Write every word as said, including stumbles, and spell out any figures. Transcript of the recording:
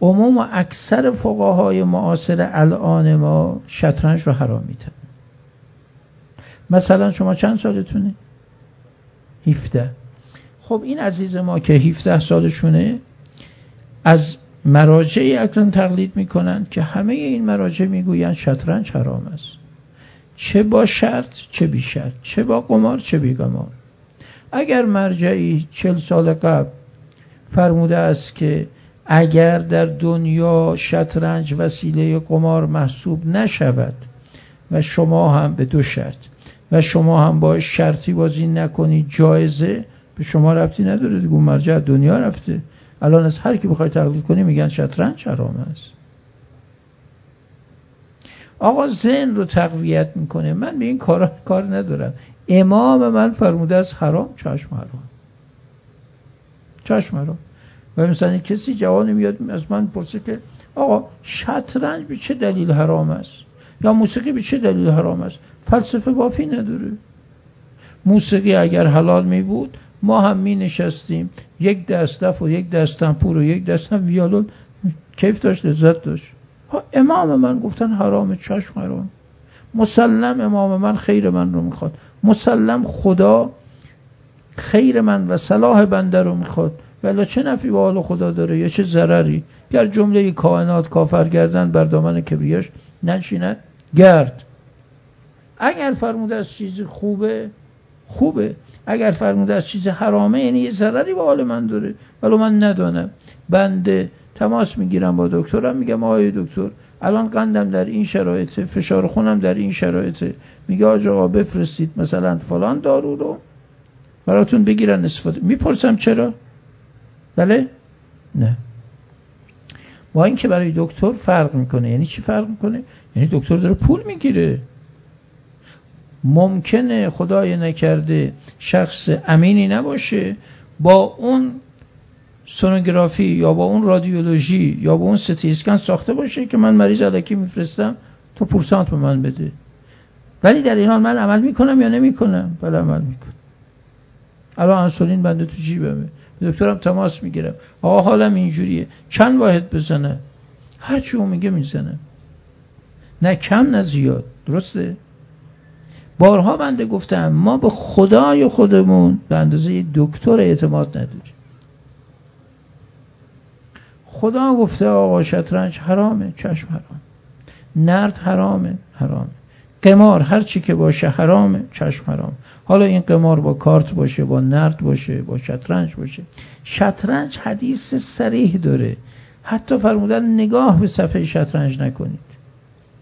عموم و اکثر فقهای معاصر الان ما شطرنج رو حرام میدن. مثلا شما چند سالتونه؟ هفده. خب این عزیز ما که هفده سالشونه از مراجعی اکنون تقلید میکنن که همه این مراجع میگوین شطرنج حرام است، چه با شرط چه بی شرط، چه با قمار چه بی قمار. اگر مرجعی چل سال قبل فرموده است که اگر در دنیا شطرنج وسیله قمار محسوب نشود و شما هم به دو شرط و شما هم با شرطی بازی نکنی جایزه، به شما ربطی نداره دیگه، مرجع دنیا رفته. الان از هر کی بخوای تقلید کنی میگن شطرنج حرام است. آقا ذهن رو تقویت میکنه. من به این کار کار ندارم. امام من فرموده است حرام، چشم حرام، چشم حرام. و مثلا کسی جوانی میاد از من پرسه که آقا شطرنج به چه دلیل حرام است یا موسیقی به چه دلیل حرام است؟ فلسفه بافی نداره. موسیقی اگر حلال می بود ما هم می نشستیم یک دست دف و یک دست تنپور و یک دست هم ویولون، کیف داشت، لذت داشت. امام من گفتن حرام، چشم حرام. مسلم امام من خیر من رو میخواد، مسلم خدا خیر من و صلاح بنده رو میخواد، ولی چه نفعی به حال خدا داره یا چه ضرری؟ گر جمله کائنات کافر گردن بر دامن کبریاش ننشیند گرد. اگر فرموده از چیز خوبه خوبه، اگر فرموده از چیز حرامه یعنی یه ضرری به حال من داره، ولی من ندانم. بنده تماس میگیرم با دکترم، میگم آقای دکتر الان قندم در این شرایطه، فشار خونم در این شرایطه، میگه آقا بفرستید مثلا فلان دارو رو براتون بگیرن استفاده. میپرسم چرا؟ بله؟ نه. با این که برای دکتر فرق میکنه. یعنی چی فرق میکنه؟ یعنی دکتر داره پول میگیره. ممکنه خدای نکرده شخص امینی نباشه، با اون سونوگرافی یا با اون رادیولوژی یا با اون سیتی اسکن ساخته باشه که من مریض الکی میفرستم تو پورسانت به من بده. ولی در این حال من عمل میکنم یا نمیکنم؟ بله عمل میکنم. الان انسولین بنده تو جیبمه، دکترم تماس میگیرم، آقا حالم اینجوریه، چند واحد بزنه؟ هر چی اون میگه میزنه، نه کم نه زیاد. درسته؟ بارها بنده گفتم ما به خدای خودمون به اندازه دکتر اعتماد نداریم. خدا گفته آقا شطرنج حرامه، چشم حرام. نرد حرامه، حرامه. قمار هر چی که باشه حرامه، چشم حرام. حالا این قمار با کارت باشه، با نرد باشه، با شطرنج باشه. شطرنج حدیث صریح داره، حتی فرمودن نگاه به صفحه شطرنج نکنید.